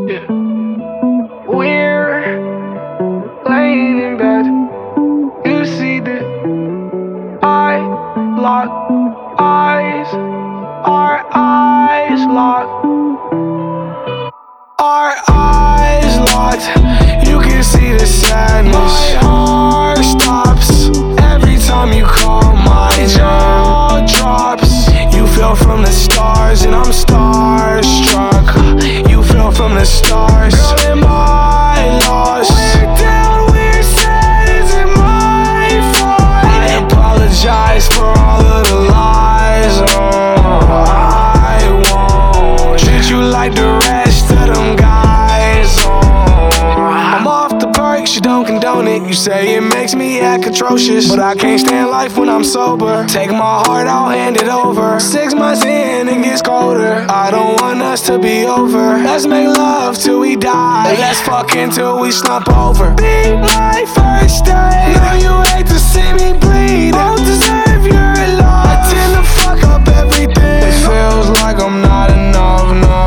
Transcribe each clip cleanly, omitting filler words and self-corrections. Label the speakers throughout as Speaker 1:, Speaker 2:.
Speaker 1: Yeah. We're laying in bed. You see that I lock eyes, our eyes locked, our eyes locked. You can see the sadness. My heart stops every time you call. My jaw drops. You fell from the stars and I'm starstruck. You fell from the stars. Girl, am I lost? We're down, we're sad. Is it my fault? I apologize for all of the lies. Oh, I won't treat you like the rest of them guys. Oh, I'm off the perks, you don't condone it. You say it makes me act atrocious, but I can't stand life when I'm sober. Take my heart, I'll hand it over. 6 months in, it gets colder. I don't want us to be over. Let's make love till we die. Let's fuck until we slump over. Be my first day. Know you hate to see me bleed. Don't deserve your love. I tend to fuck up everything. It feels like I'm not enough,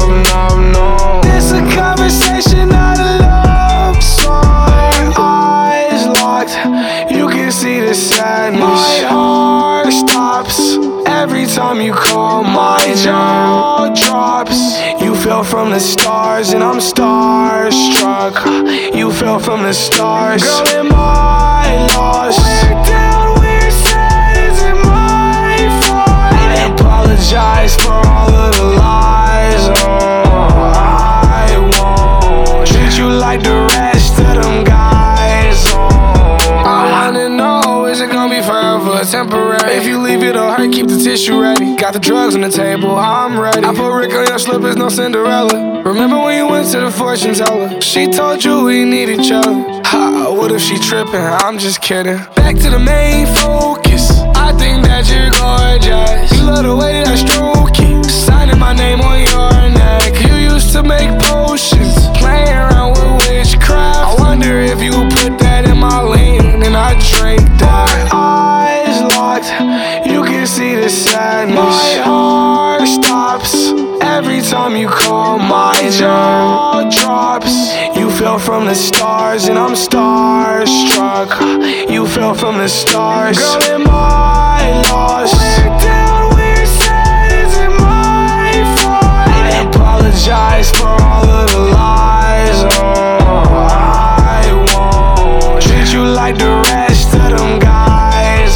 Speaker 1: no. This a conversation, not a love song. Eyes locked, you can see the sadness. My heart stops every time you call. My jaw drops. You fell from the stars and I'm starstruck. You fell from the stars. Girl, am I lost? We're down, we're sad. Is it my fault? I apologize for all of the lies. Oh, I won't treat you like the rest of them guys. Oh, I wanna know, is it gonna be forever or temporary? If you leave it'll hurt, keep the tissue ready. Got the drugs on the table, I'm ready. I put Rick on your slippers, no Cinderella. Remember when you went to the fortune teller? She told you we need each other. Ha, what if she tripping? I'm just kidding. Back to the main focus. I think that you're gorgeous. You love the way that I stroke you. Signing my name on your neck. You used to make potions, playing around with witchcraft. I wonder if you put that in my lean and I drink that. Eyes locked, you can see the sadness. My heart stops every time you call. My jaw drops. You fell from the stars and I'm starstruck. You fell from the stars. Girl, am I lost? We're down, we're sad. Is it my fault? I apologize for all of the lies. Oh, I won't treat you like the rest of them guys.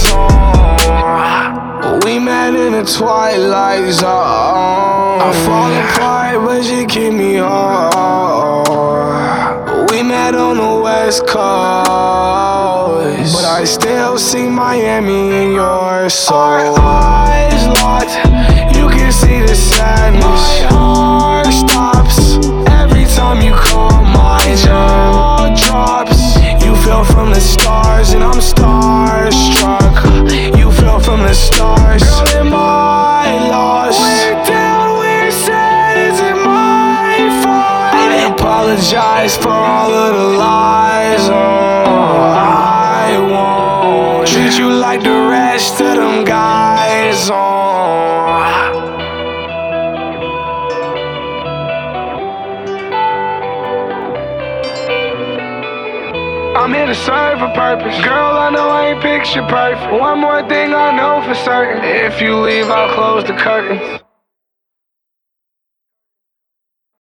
Speaker 1: Oh, we met in the twilight zone. I fall apart, but you keep me whole. We met on the West Coast, but I still see Miami in your soul. Our eyes locked, you can see the sadness. My heart stops every time you call. My jaw drops. You fell from the stars and I'm starstruck. You fell from the stars. Girl, am I lost? We're down, we're sad. Is it my fault? I apologize for all of the lies. Oh, I won't treat you like the rest of them guys. Oh. I'm here to serve a purpose. Girl, I know I ain't picture perfect. One more thing I know for certain. If you leave, I'll close the curtains.